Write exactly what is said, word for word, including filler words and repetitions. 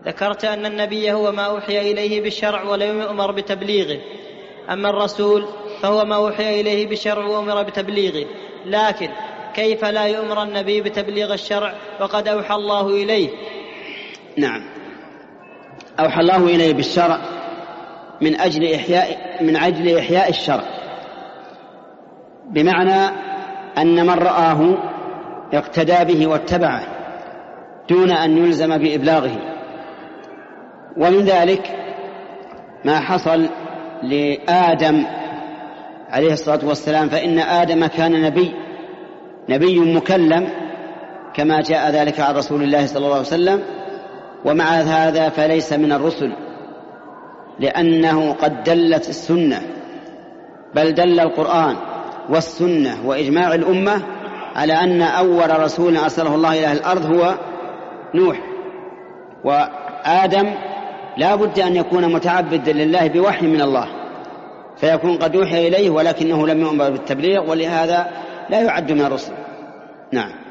ذكرت أن النبي هو ما أوحي إليه بالشرع ولم يؤمر بتبليغه، أما الرسول فهو ما أوحي إليه بالشرع وأمر بتبليغه، لكن كيف لا يؤمر النبي بتبليغ الشرع وقد أوحى الله إليه؟ نعم، أوحى الله إليه بالشرع من أجل إحياء من أجل إحياء الشرع، بمعنى أن من رآه اقتدى به واتبعه دون أن يلزم بإبلاغه. ومن ذلك ما حصل لآدم عليه الصلاة والسلام، فإن آدم كان نبي نبي مكلم كما جاء ذلك عن رسول الله صلى الله عليه وسلم، ومع هذا فليس من الرسل، لأنه قد دلت السنة، بل دل القرآن والسنة وإجماع الأمة على أن أول رسول أرسله الله إلى الأرض هو نوح. وآدم لا بد أن يكون متعبدا لله بوحي من الله، فيكون قد يوحي إليه ولكنه لم يؤمر بالتبليغ، ولهذا لا يعد من الرسل. نعم.